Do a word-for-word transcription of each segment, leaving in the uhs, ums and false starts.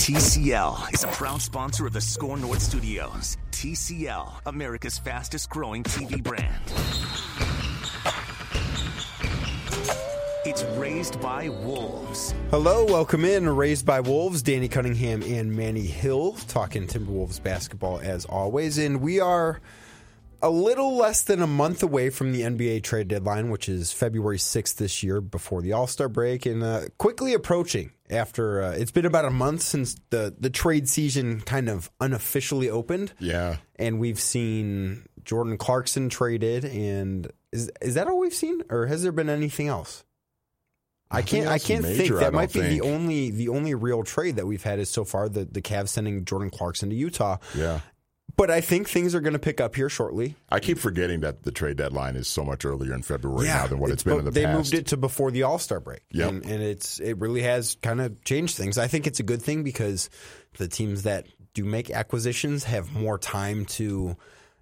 T C L is a proud sponsor of the Score North Studios. T C L, America's fastest growing T V brand. It's Raised by Wolves. Hello, welcome in. Raised by Wolves, Danny Cunningham and Manny Hill talking Timberwolves basketball as always. And we are a little less than a month away from the N B A trade deadline, which is February sixth this year before the All-Star break, and uh, quickly approaching after uh, it's been about a month since the, the trade season kind of unofficially opened. Yeah. And we've seen Jordan Clarkson traded, and is is that all we've seen, or has there been anything else? I can't. I can't major, think that I might be think. the only the only real trade that we've had is so far the the Cavs sending Jordan Clarkson to Utah. Yeah, but I think things are going to pick up here shortly. I keep forgetting that the trade deadline is so much earlier in February yeah, now than what it's, it's been in the they past. They moved it to before the All-Star break, yep. and, and it's it really has kind of changed things. I think it's a good thing because the teams that do make acquisitions have more time to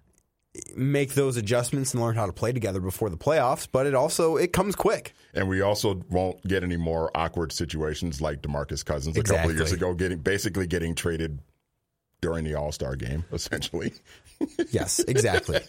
make those adjustments and learn how to play together before the playoffs, but it also it comes quick. And we also won't get any more awkward situations like DeMarcus Cousins a exactly. couple of years ago, getting basically getting traded during the All-Star game, essentially. Yes, exactly.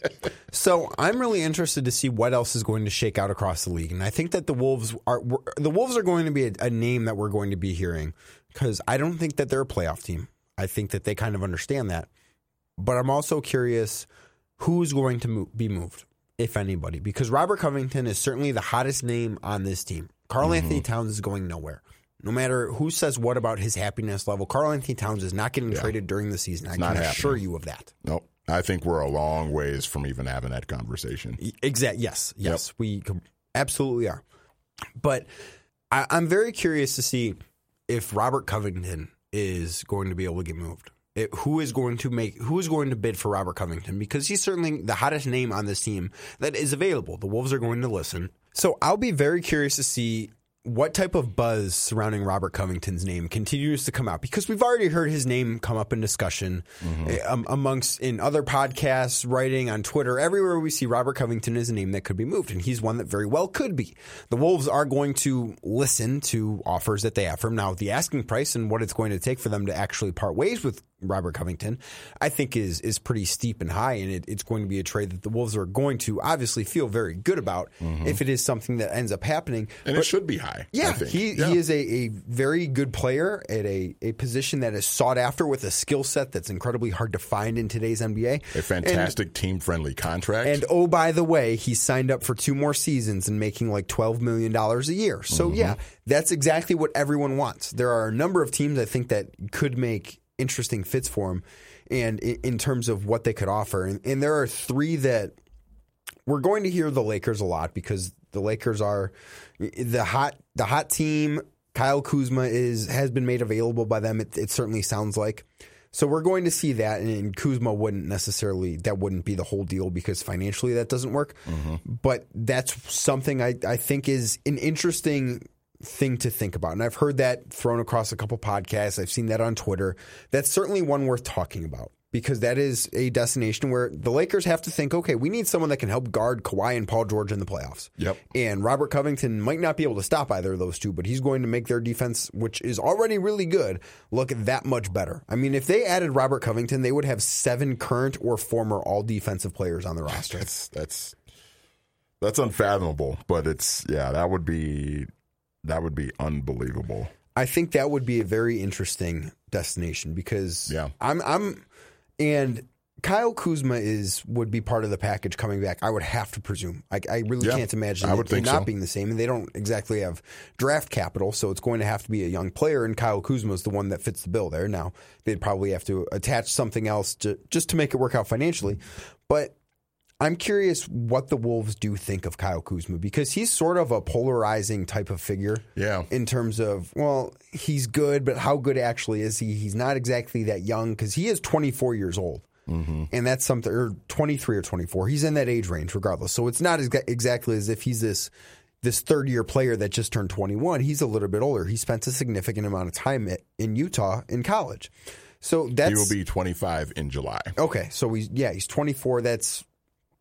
So I'm really interested to see what else is going to shake out across the league, and I think that the Wolves are the Wolves are going to be a, a name that we're going to be hearing because I don't think that they're a playoff team. I think that they kind of understand that, but I'm also curious who's going to move, be moved, if anybody, because Robert Covington is certainly the hottest name on this team. Karl mm-hmm. Anthony Towns is going nowhere. No matter who says what about his happiness level, Karl Anthony Towns is not getting yeah. traded during the season. It's I not can happening. assure you of that. Nope. I think we're a long ways from even having that conversation. Exactly. Yes. Yes. Yep. We absolutely are. But I, I'm very curious to see if Robert Covington is going to be able to get moved. It, who is going to make? Who is going to bid for Robert Covington? Because he's certainly the hottest name on this team that is available. The Wolves are going to listen. So I'll be very curious to see what type of buzz surrounding Robert Covington's name continues to come out, because we've already heard his name come up in discussion mm-hmm. um, amongst in other podcasts, writing on Twitter. Everywhere we see Robert Covington is a name that could be moved, and he's one that very well could be. The Wolves are going to listen to offers that they have for him. Now, the asking price and what it's going to take for them to actually part ways with Robert Covington, I think is is pretty steep and high, and it, it's going to be a trade that the Wolves are going to obviously feel very good about mm-hmm. if it is something that ends up happening. And but, it should be high. Yeah, I think. he yeah. he is a, a very good player at a, a position that is sought after with a skill set that's incredibly hard to find in today's N B A. A fantastic and, team-friendly contract. And oh, by the way, he signed up for two more seasons and making like twelve million dollars a year. So mm-hmm. yeah, that's exactly what everyone wants. There are a number of teams I think that could make interesting fits for him. And in terms of what they could offer. And, and there are three that we're going to hear the Lakers a lot because the Lakers are the hot the hot team. Kyle Kuzma is has been made available by them. It, it certainly sounds like. So we're going to see that. And Kuzma wouldn't necessarily, that wouldn't be the whole deal because financially that doesn't work. Mm-hmm. But that's something I, I think is an interesting thing to think about. And I've heard that thrown across a couple podcasts. I've seen that on Twitter. That's certainly one worth talking about because that is a destination where the Lakers have to think, okay, we need someone that can help guard Kawhi and Paul George in the playoffs. Yep. And Robert Covington might not be able to stop either of those two, but he's going to make their defense, which is already really good, look that much better. I mean, if they added Robert Covington, they would have seven current or former all defensive players on the roster. That's that's that's unfathomable, but it's yeah, that would be That would be unbelievable. I think that would be a very interesting destination because yeah. I'm I'm and Kyle Kuzma is would be part of the package coming back. I would have to presume. I, I really yeah, can't imagine I would it think not so. being the same. And they don't exactly have draft capital, so it's going to have to be a young player. And Kyle Kuzma is the one that fits the bill there. Now they'd probably have to attach something else to just to make it work out financially, but. I'm curious what the Wolves do think of Kyle Kuzma because he's sort of a polarizing type of figure. Yeah. In terms of, well, he's good, but how good actually is he? He's not exactly that young because he is twenty-four years old. Mm-hmm. And that's something, or twenty-three or twenty-four. He's in that age range regardless. So it's not exa- exactly as if he's this this third-year player that just turned twenty-one. He's a little bit older. He spent a significant amount of time at, in Utah in college. So that's, he will be twenty-five in July. Okay. So, he's, yeah, he's twenty-four. That's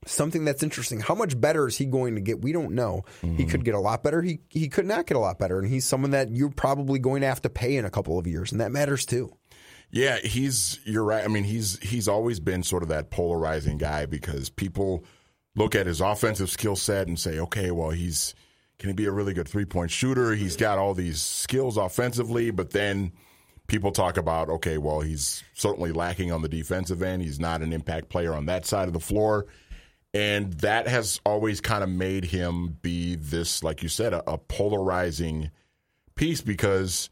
something that's interesting. How much better is he going to get? We don't know. Mm-hmm. He could get a lot better. He he could not get a lot better. And he's someone that you're probably going to have to pay in a couple of years, and that matters too. Yeah, he's you're right. I mean, he's he's always been sort of that polarizing guy because people look at his offensive skill set and say, okay, well, he's can he be a really good three-point shooter? He's got all these skills offensively, but then people talk about, okay, well, he's certainly lacking on the defensive end. He's not an impact player on that side of the floor. And that has always kind of made him be this, like you said, a, a polarizing piece because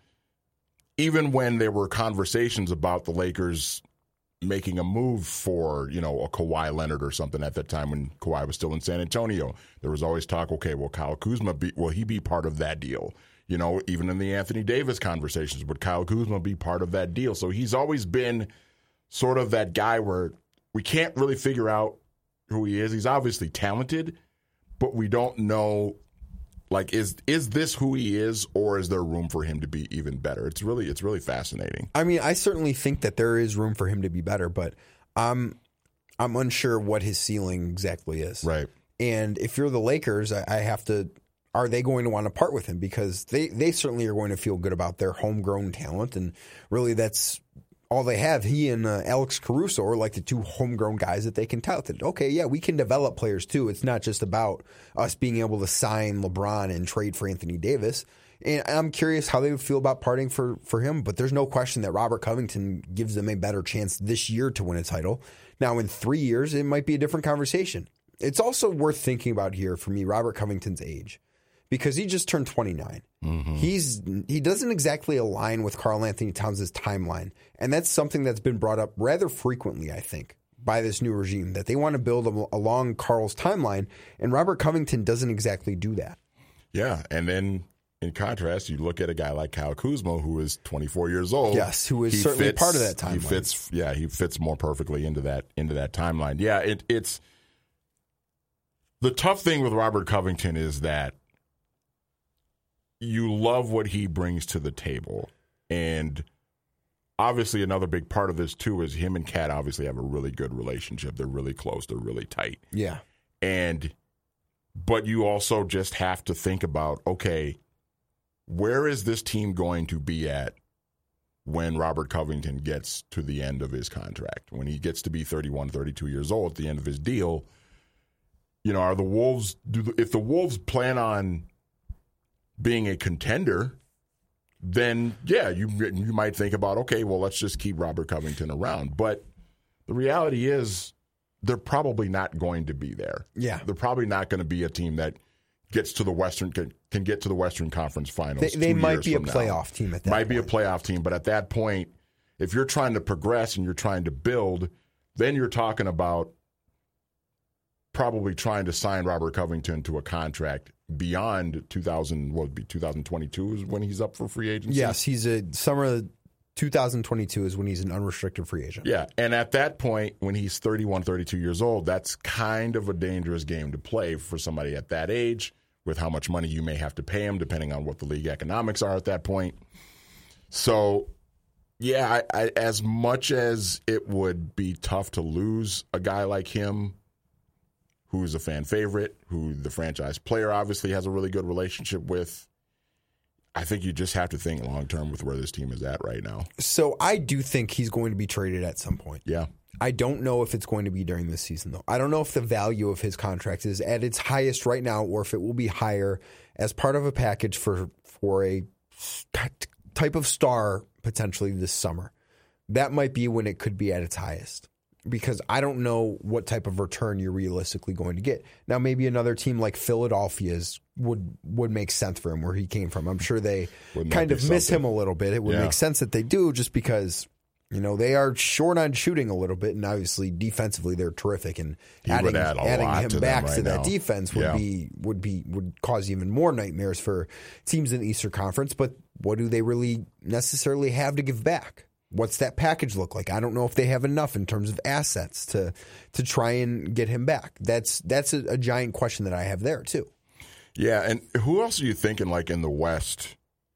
even when there were conversations about the Lakers making a move for, you know, a Kawhi Leonard or something at that time when Kawhi was still in San Antonio, there was always talk, okay, will Kyle Kuzma be, will he be part of that deal? You know, even in the Anthony Davis conversations, would Kyle Kuzma be part of that deal? So he's always been sort of that guy where we can't really figure out who he is. He's obviously talented, but we don't know, like, is is this who he is, or is there room for him to be even better? It's really it's really fascinating. I mean, I certainly think that there is room for him to be better, but I'm I'm unsure what his ceiling exactly is. Right. And if you're the Lakers, I, I have to. Are they going to want to part with him? Because they, they certainly are going to feel good about their homegrown talent, and really that's all they have. He and uh, Alex Caruso are like the two homegrown guys that they can tout that, okay, yeah, we can develop players too. It's not just about us being able to sign LeBron and trade for Anthony Davis. And I'm curious how they would feel about parting for, for him, but there's no question that Robert Covington gives them a better chance this year to win a title. Now, in three years, it might be a different conversation. It's also worth thinking about here for me, Robert Covington's age. Because he just turned twenty-nine. Mm-hmm. He's he doesn't exactly align with Karl Anthony Towns' timeline. And that's something that's been brought up rather frequently, I think, by this new regime, that they want to build a, along Karl's timeline, and Robert Covington doesn't exactly do that. Yeah, and then in contrast, you look at a guy like Kyle Kuzma, who is twenty-four years old. Yes, who is he certainly fits, part of that timeline. He fits, yeah, he fits more perfectly into that into that timeline. Yeah, it, it's the tough thing with Robert Covington is that you love what he brings to the table. And obviously another big part of this, too, is him and Kat obviously have a really good relationship. They're really close. They're really tight. Yeah. And but you also just have to think about, okay, where is this team going to be at when Robert Covington gets to the end of his contract? When he gets to be thirty-one, thirty-two years old at the end of his deal, you know, are the Wolves, do the, if the Wolves plan on being a contender, then yeah, you you might think about, okay, well, let's just keep Robert Covington around. But the reality is they're probably not going to be there. Yeah. They're probably not going to be a team that gets to the Western can, can get to the Western Conference Finals. They, they might be a now. playoff team at that might point. Might be a playoff team, but at that point, if you're trying to progress and you're trying to build, then you're talking about probably trying to sign Robert Covington to a contract beyond two thousand, what would be two thousand twenty-two is when he's up for free agency? Yes, he's a summer of two thousand twenty-two is when he's an unrestricted free agent. Yeah, and at that point, when he's thirty-one, thirty-two years old, that's kind of a dangerous game to play for somebody at that age with how much money you may have to pay him depending on what the league economics are at that point. So, yeah, I, I, as much as it would be tough to lose a guy like him, who's a fan favorite, who the franchise player obviously has a really good relationship with, I think you just have to think long-term with where this team is at right now. So I do think he's going to be traded at some point. Yeah. I don't know if it's going to be during this season, though. I don't know if the value of his contract is at its highest right now or if it will be higher as part of a package for, for a type of star potentially this summer. That might be when it could be at its highest. Because I don't know what type of return you're realistically going to get. Now, maybe another team like Philadelphia's would would make sense for him where he came from. I'm sure they Wouldn't kind of miss him a little bit. It would yeah. make sense that they do just because, you know, they are short on shooting a little bit, and obviously defensively they're terrific. And he adding, add adding him to back right to now. that defense would yeah. be would be would cause even more nightmares for teams in the Eastern Conference. But what do they really necessarily have to give back? What's that package look like? I don't know if they have enough in terms of assets to to try and get him back. That's that's a, a giant question that I have there too. Yeah, and who else are you thinking like in the West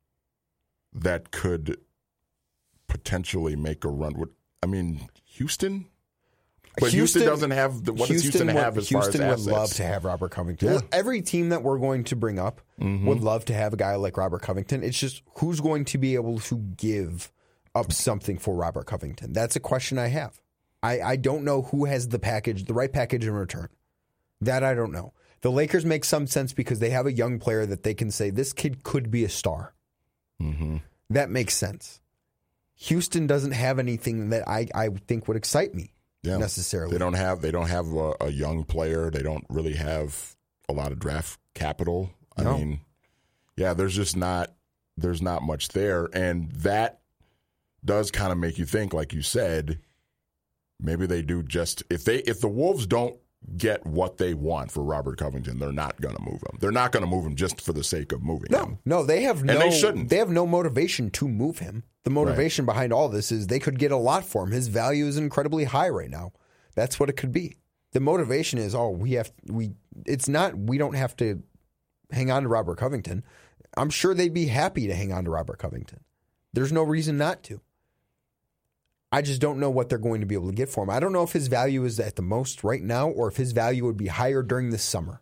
that could potentially make a run? With, I mean, Houston? But Houston, Houston doesn't have the, what Houston, does Houston have as Houston far as would assets? love to have Robert Covington. Yeah. Every team that we're going to bring up mm-hmm. would love to have a guy like Robert Covington. It's just who's going to be able to give up something for Robert Covington. That's a question I have. I, I don't know who has the package, the right package in return. That I don't know. The Lakers make some sense because they have a young player that they can say, this kid could be a star. Mm-hmm. That makes sense. Houston doesn't have anything that I, I think would excite me. Yeah. Necessarily, they don't have they don't have a, a young player. They don't really have a lot of draft capital. I no. mean, yeah, there's just not there's not much there, and that does kind of make you think, like you said, maybe they do just if they if the Wolves don't get what they want for Robert Covington, they're not going to move him. They're not going to move him just for the sake of moving no, him. No, they have and no. They shouldn't. They have no motivation to move him. The motivation right. behind all this is they could get a lot for him. His value is incredibly high right now. That's what it could be. The motivation is, oh, we have we. It's not. We don't have to hang on to Robert Covington. I'm sure they'd be happy to hang on to Robert Covington. There's no reason not to. I just don't know what they're going to be able to get for him. I don't know if his value is at the most right now or if his value would be higher during the summer.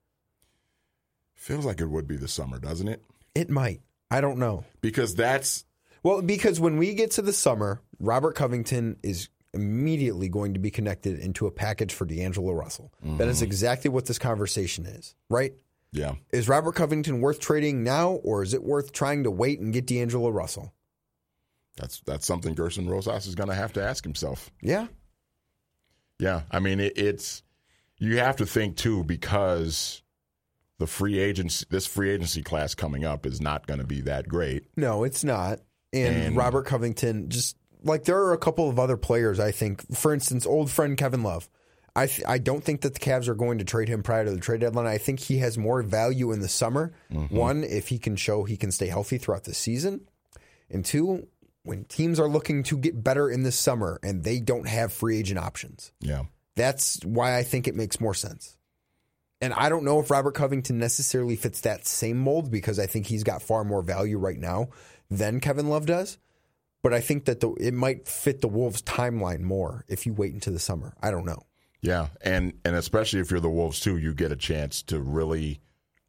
Feels like it would be the summer, doesn't it? It might. I don't know. Because that's... Well, because when we get to the summer, Robert Covington is immediately going to be connected into a package for D'Angelo Russell. Mm-hmm. That is exactly what this conversation is, right? Yeah. Is Robert Covington worth trading now, or is it worth trying to wait and get D'Angelo Russell? That's that's something Gerson Rosas is going to have to ask himself. Yeah. Yeah. I mean, it, it's you have to think, too, because the free agency, this free agency class coming up is not going to be that great. No, it's not. And, and Robert Covington, just like there are a couple of other players, I think. For instance, old friend Kevin Love. I th- I don't think that the Cavs are going to trade him prior to the trade deadline. I think he has more value in the summer. Mm-hmm. One, if he can show he can stay healthy throughout the season. And two, when teams are looking to get better in the summer and they don't have free agent options. Yeah. That's why I think it makes more sense. And I don't know if Robert Covington necessarily fits that same mold because I think he's got far more value right now than Kevin Love does. But I think that the, it might fit the Wolves' timeline more if you wait until the summer. I don't know. Yeah, and and especially if you're the Wolves too, you get a chance to really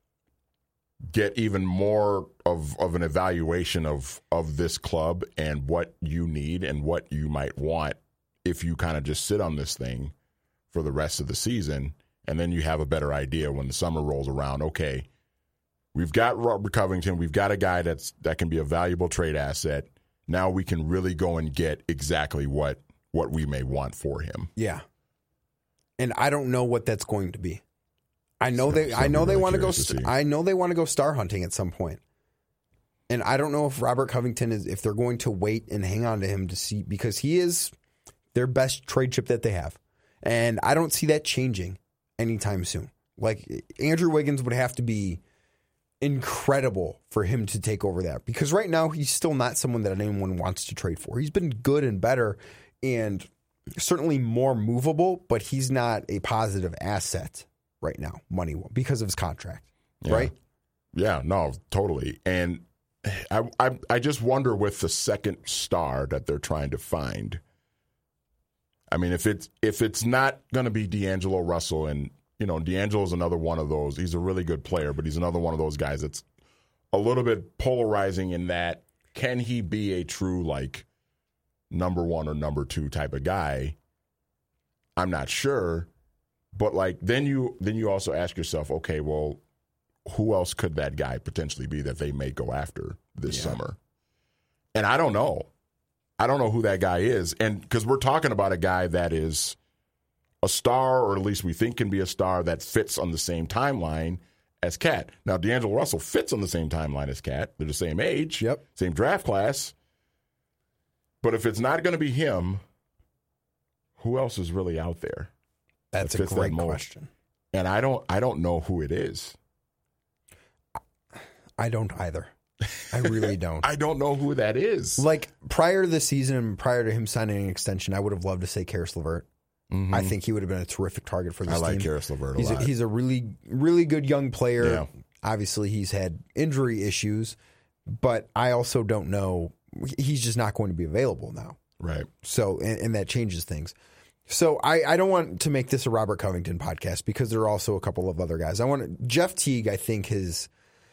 get even more of, of an evaluation of, of this club and what you need and what you might want if you kind of just sit on this thing for the rest of the season, and then you have a better idea when the summer rolls around. Okay, we've got Robert Covington, we've got a guy that's that can be a valuable trade asset. Now we can really go and get exactly what what we may want for him. Yeah. And I don't know what that's going to be. I know So- they so I know I'm they really want to go curious to st- see. I know they want to go star hunting at some point. And I don't know if Robert Covington is if they're going to wait and hang on to him to see because he is their best trade chip that they have. And I don't see that changing anytime soon. Like Andrew Wiggins would have to be incredible for him to take over that because right now he's still not someone that anyone wants to trade for. He's been good and better and certainly more movable, but he's not a positive asset right now, money because of his contract, Yeah. right? Yeah, no, totally. And I, I I just wonder with the second star that they're trying to find. I mean, if it's if it's not going to be D'Angelo Russell, and you know, D'Angelo is another one of those. He's a really good player, but he's another one of those guys that's a little bit polarizing in that can he be a true like number one or number two type of guy? I'm not sure, but like then you then you also ask yourself, okay, well, who else could that guy potentially be that they may go after this Yeah. summer? And I don't know. I don't know who that guy is. And because we're talking about a guy that is a star, or at least we think can be a star that fits on the same timeline as Cat. Now, D'Angelo Russell fits on the same timeline as Cat. They're the same age, Yep. same draft class. But if it's not going to be him, who else is really out there? That's that a fits great that mold? question. And I don't I don't know who it is. I don't either. I really don't. I don't know who that is. Like prior to the season and prior to him signing an extension, I would have loved to say Karis LeVert. Mhm. I think he would have been a terrific target for this I like team. Karis LeVert a He's lot. a, he's a really, really good young player. Yeah. Obviously, he's had injury issues, but I also don't know. He's just not going to be available now. Right. So, and, and that changes things. So I, I don't want to make this a Robert Covington podcast because there are also a couple of other guys. I want to, Jeff Teague, I think his.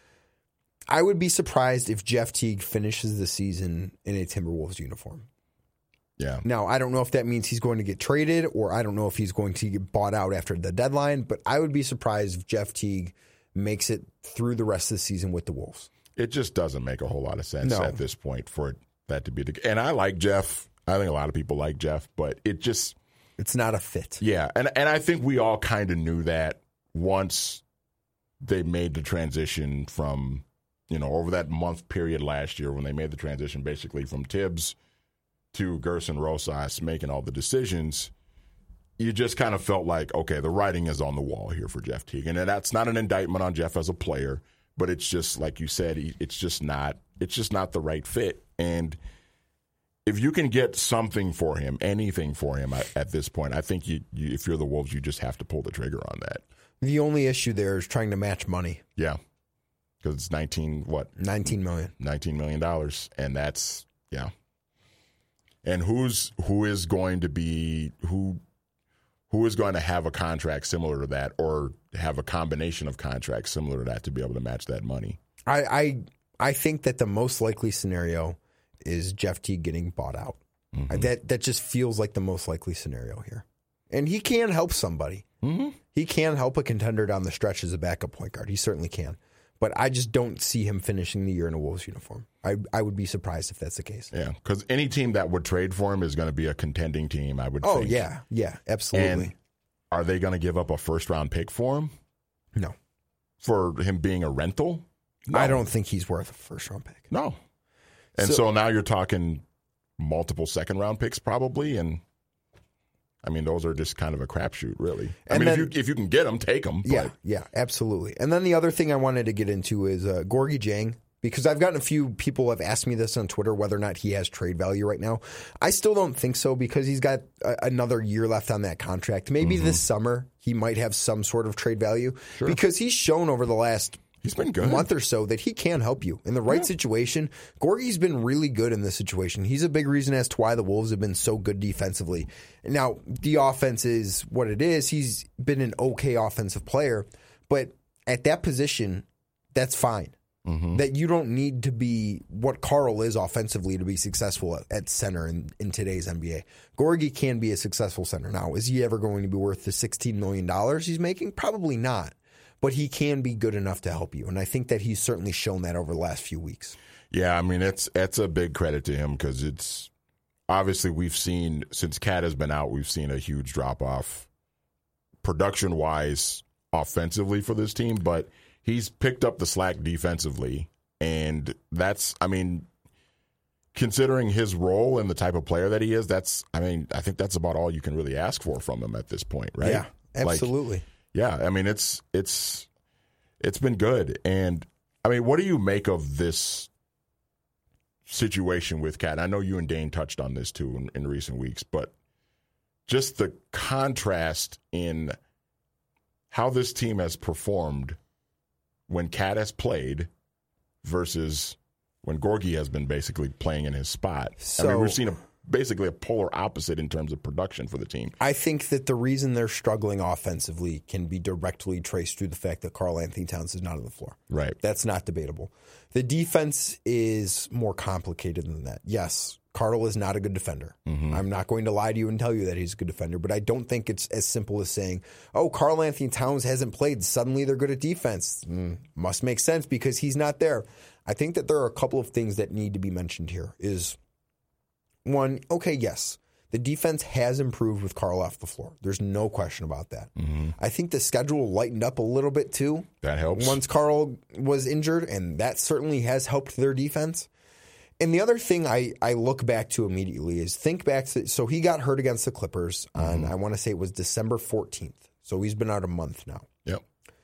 I would be surprised if Jeff Teague finishes the season in a Timberwolves uniform. Yeah. Now, I don't know if that means he's going to get traded or I don't know if he's going to get bought out after the deadline, but I would be surprised if Jeff Teague makes it through the rest of the season with the Wolves. It just doesn't make a whole lot of sense No. at this point for that to be the And I like Jeff. I think a lot of people like Jeff, but it just... It's not a fit. Yeah, and, and I think we all kind of knew that once they made the transition from... You know, over that month period last year when they made the transition basically from Tibbs to Gerson Rosas making all the decisions, you just kind of felt like, okay, the writing is on the wall here for Jeff Teague. And that's not an indictment on Jeff as a player, but it's just, like you said, it's just not it's just not the right fit. And if you can get something for him, anything for him at, at this point, I think you, you, if you're the Wolves, you just have to pull the trigger on that. The only issue there is trying to match money. Yeah. Because it's nineteen, what? nineteen million. nineteen million dollars. And that's, yeah. And who's who is going to be, who who is going to have a contract similar to that or have a combination of contracts similar to that to be able to match that money? I I, I think that the most likely scenario is Jeff Teague getting bought out. Mm-hmm. That, that just feels like the most likely scenario here. And he can help somebody. Mm-hmm. He can help a contender down the stretch as a backup point guard. He certainly can. But I just don't see him finishing the year in a Wolves uniform. I I would be surprised if that's the case. Yeah, because any team that would trade for him is going to be a contending team, I would oh, think. Oh, yeah. Yeah, absolutely. And are they going to give up a first-round pick for him? No. For him being a rental? No. I don't think he's worth a first-round pick. No. And so, so now you're talking multiple second-round picks probably, and I mean, those are just kind of a crapshoot, really. I and mean, then, if you if you can get them, take them. Yeah, but. yeah, absolutely. And then the other thing I wanted to get into is uh, Gorgui Dieng, because I've gotten a few people have asked me this on Twitter whether or not he has trade value right now. I still don't think so because he's got a, another year left on that contract. Maybe mm-hmm. this summer he might have some sort of trade value sure. because he's shown over the last He's been good. month or so that he can help you in the right yeah. situation. Gorgie's been really good in this situation. He's a big reason as to why the Wolves have been so good defensively. Now, the offense is what it is. He's been an okay offensive player, but at that position, that's fine. Mm-hmm. That you don't need to be what Karl is offensively to be successful at, at center in, in today's N B A. Gorgui can be a successful center. Now, is he ever going to be worth the sixteen million dollars he's making? Probably not. But he can be good enough to help you. And I think that he's certainly shown that over the last few weeks. Yeah, I mean, it's it's a big credit to him because it's obviously we've seen, since Cat has been out, we've seen a huge drop-off production-wise offensively for this team. But he's picked up the slack defensively. And that's, I mean, considering his role and the type of player that he is, that's, I mean, I think that's about all you can really ask for from him at this point, right? Yeah, absolutely. Like, yeah, I mean, it's it's it's been good. And, I mean, what do you make of this situation with Cat? I know you and Dane touched on this, too, in, in recent weeks, but just the contrast in how this team has performed when Cat has played versus when Gorgui has been basically playing in his spot. So, I mean, we've seen a basically a polar opposite in terms of production for the team. I think that the reason they're struggling offensively can be directly traced through the fact that Karl Anthony Towns is not on the floor. Right. That's not debatable. The defense is more complicated than that. Yes, Karl is not a good defender. Mm-hmm. I'm not going to lie to you and tell you that he's a good defender, but I don't think it's as simple as saying, oh, Karl Anthony Towns hasn't played, suddenly they're good at defense. Mm, must make sense because he's not there. I think that there are a couple of things that need to be mentioned here is one, okay, yes, the defense has improved with Karl off the floor. There's no question about that. Mm-hmm. I think the schedule lightened up a little bit too. That helps. Once Karl was injured, and that certainly has helped their defense. And the other thing I, I look back to immediately is think back to, so he got hurt against the Clippers on, mm-hmm. I want to say it was December fourteenth. So he's been out a month now. Yep.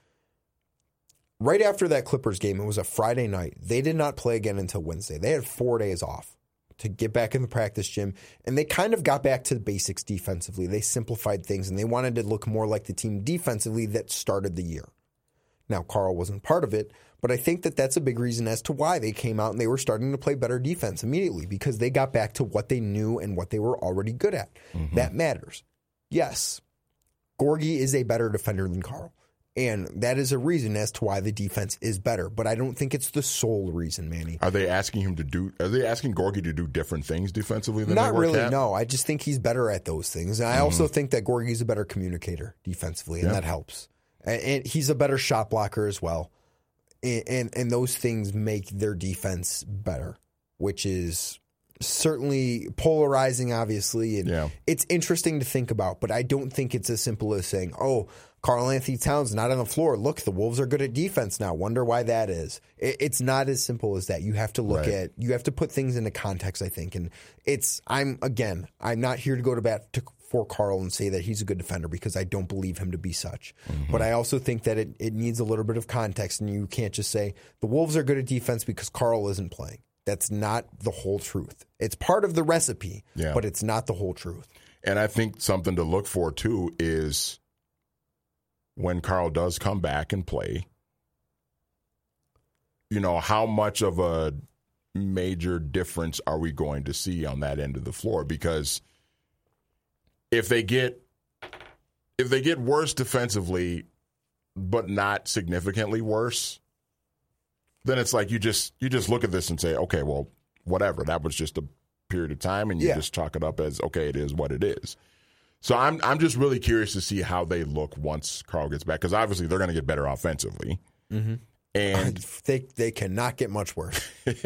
Right after that Clippers game, it was a Friday night. They did not play again until Wednesday. They had four days off to get back in the practice gym, and they kind of got back to the basics defensively. They simplified things, and they wanted to look more like the team defensively that started the year. Now, Karl wasn't part of it, but I think that that's a big reason as to why they came out and they were starting to play better defense immediately because they got back to what they knew and what they were already good at. Mm-hmm. That matters. yes, Gorgui is a better defender than Karl. And that is a reason as to why the defense is better. But I don't think it's the sole reason, Manny. Are they asking him to do, are they asking Gorgui to do different things defensively than Not they were really, Cat? no. I just think he's better at those things. And I mm-hmm. also think that Gorgie's a better communicator defensively, and yeah. that helps. And, and he's a better shot blocker as well. And, and, and those things make their defense better, which is certainly polarizing, obviously. And yeah. it's interesting to think about, but I don't think it's as simple as saying, oh, Karl-Anthony Towns not on the floor. Look, the Wolves are good at defense now. Wonder why that is. It, it's not as simple as that. You have to look right. at, you have to put things into context, I think. And it's, I'm, again, I'm not here to go to bat to, for Karl and say that he's a good defender because I don't believe him to be such. Mm-hmm. But I also think that it, it needs a little bit of context, and you can't just say the Wolves are good at defense because Karl isn't playing. That's not the whole truth. It's part of the recipe, yeah. but it's not the whole truth. And I think something to look for, too, is when Karl does come back and play, you know, how much of a major difference are we going to see on that end of the floor? Because if they get if they get worse defensively, but not significantly worse, then it's like you just you just look at this and say, okay, well, whatever. That was just a period of time, and you yeah. just chalk it up as, okay, it is what it is. So I'm I'm just really curious to see how they look once Karl gets back, because obviously they're going to get better offensively, mm-hmm. and they they cannot get much worse.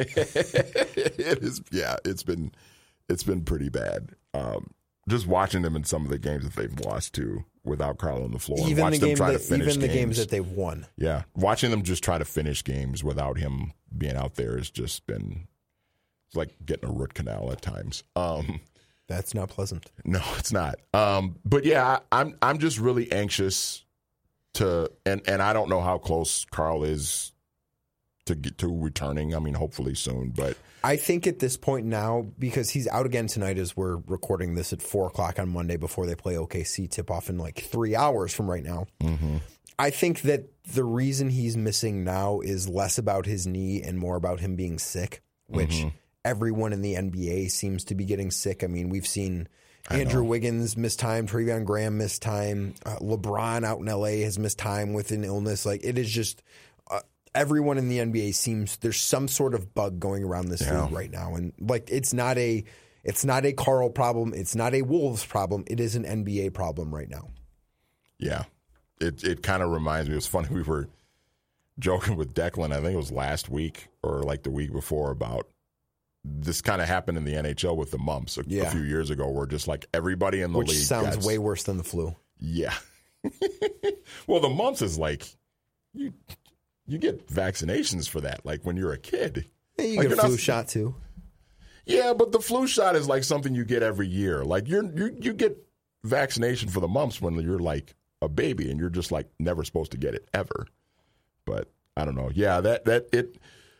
It is, yeah, it's been it's been pretty bad. Um, just watching them in some of the games that they've lost to without Karl on the floor, even watch the them game try that, to finish even the games. games that they've won. Yeah, watching them just try to finish games without him being out there has just been it's like getting a root canal at times. Um, That's not pleasant. No, it's not. Um, but yeah, I, I'm I'm just really anxious to, and, and I don't know how close Karl is to get to returning. I mean, hopefully soon. But I think at this point now, because he's out again tonight as we're recording this at four o'clock on Monday before they play O K C tip off in like three hours from right now. Mm-hmm. I think that the reason he's missing now is less about his knee and more about him being sick, which. Mm-hmm. Everyone in the N B A seems to be getting sick. I mean, we've seen Andrew Wiggins miss time, Treveon Graham miss time, uh, LeBron out in L A has missed time with an illness. Like, it is just uh, everyone in the N B A seems there's some sort of bug going around this yeah. league right now, and like it's not a it's not a Karl problem, it's not a Wolves problem, it is an N B A problem right now. Yeah, it it kind of reminds me. It was funny, we were joking with Declan. I think it was last week or like the week before about. This kind of happened in the N H L with the mumps a, yeah. a few years ago, where just like everybody in the Which league sounds gets, way worse than the flu. Yeah. Well, the mumps is like you you get vaccinations for that, like when you're a kid. Yeah, you like get a flu not, shot too. Yeah, but the flu shot is like something you get every year. Like you're you you get vaccination for the mumps when you're like a baby, and you're just like never supposed to get it ever. But I don't know. Yeah, that that it.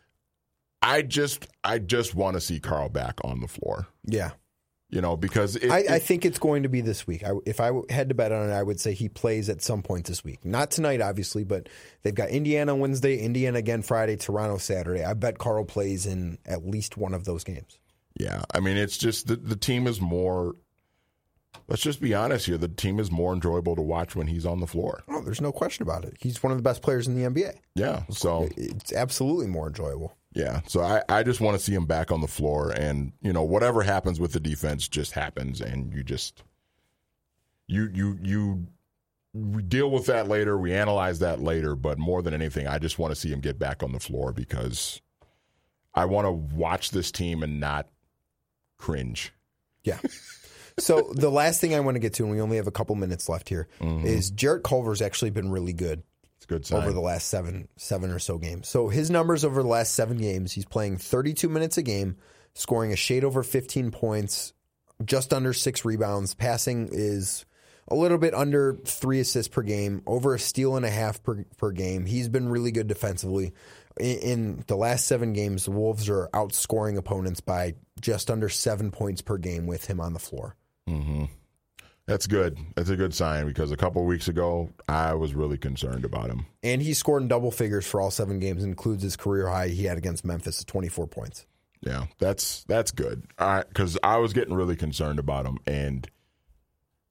I just I just want to see Karl back on the floor. Yeah. You know, because it, I, it, I think it's going to be this week. I, if I had to bet on it, I would say he plays at some point this week. Not tonight, obviously, but they've got Indiana Wednesday, Indiana again Friday, Toronto Saturday. I bet Karl plays in at least one of those games. Yeah. I mean, it's just the, the team is more – let's just be honest here. The team is more enjoyable to watch when he's on the floor. Oh, there's no question about it. He's one of the best players in the N B A. Yeah. So it's absolutely more enjoyable. Yeah, so I, I just want to see him back on the floor, and you know whatever happens with the defense just happens, and you just you you you we deal with that later. We analyze that later, but more than anything, I just want to see him get back on the floor because I want to watch this team and not cringe. Yeah. So the last thing I want to get to, and we only have a couple minutes left here, mm-hmm. is Jarrett Culver's actually been really good. Good sign. Over the last seven seven or so games. So his numbers over the last seven games, he's playing thirty-two minutes a game, scoring a shade over fifteen points, just under six rebounds. Passing is a little bit under three assists per game, over a steal and a half per, per game. He's been really good defensively. In, in the last seven games, the Wolves are outscoring opponents by just under seven points per game with him on the floor. Mm-hmm. That's good. That's a good sign because a couple of weeks ago, I was really concerned about him. And he scored in double figures for all seven games, includes his career high he had against Memphis at twenty-four points. Yeah, that's that's good. All right, because I was getting really concerned about him, and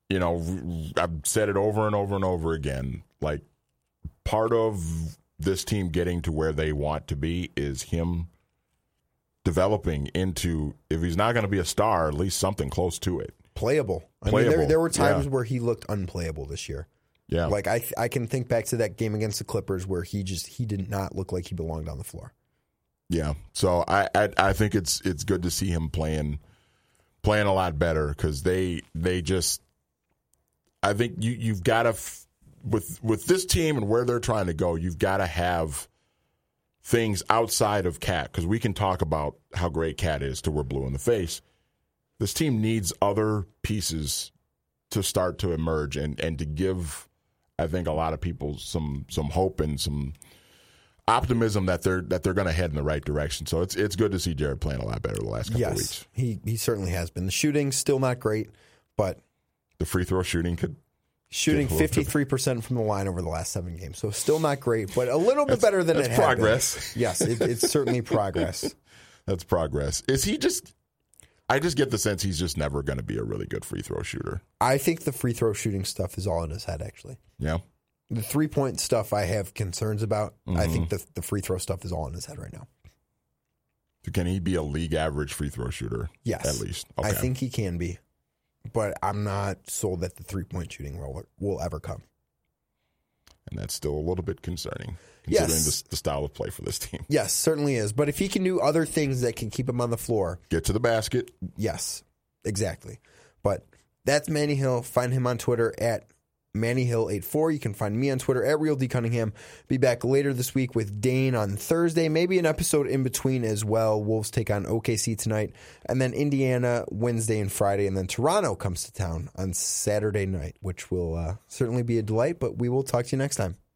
you know, I've said it over and over and over again. Like, part of this team getting to where they want to be is him developing into, if he's not going to be a star, at least something close to it. Playable. I Playable. mean, there, there were times yeah. where he looked unplayable this year. Yeah. Like, I I can think back to that game against the Clippers where he just he did not look like he belonged on the floor. Yeah. So I I, I think it's it's good to see him playing playing a lot better, because they they just I think you you've got to with with this team and where they're trying to go, you've got to have things outside of Cat, because we can talk about how great Cat is till we're blue in the face. This team needs other pieces to start to emerge and, and to give, I think, a lot of people some some hope and some optimism that they're that they're going to head in the right direction. So it's it's good to see Jared playing a lot better the last couple yes, of weeks. he he certainly has been. The shooting still not great, but the free throw shooting could shooting fifty-three percent from the line over the last seven games. So still not great, but a little bit better than that's it had progress. been. Yes, it, it's certainly progress. That's progress. Is he just I just get the sense he's just never going to be a really good free throw shooter. I think the free throw shooting stuff is all in his head, actually. Yeah. The three-point stuff I have concerns about. Mm-hmm. I think the the free throw stuff is all in his head right now. Can he be a league average free throw shooter? Yes. At least. Okay. I think he can be. But I'm not sold that the three-point shooting will, will ever come. And that's still a little bit concerning, considering Yes. the, the style of play for this team. Yes, certainly is. But if he can do other things that can keep him on the floor. Get to the basket. Yes, exactly. But that's Manny Hill. Find him on Twitter at Manny Hill eighty-four. You can find me on Twitter at Real D Cunningham. Be back later this week with Dane on Thursday. Maybe an episode in between as well. Wolves take on O K C tonight. And then Indiana Wednesday and Friday. And then Toronto comes to town on Saturday night, which will uh, certainly be a delight. But we will talk to you next time.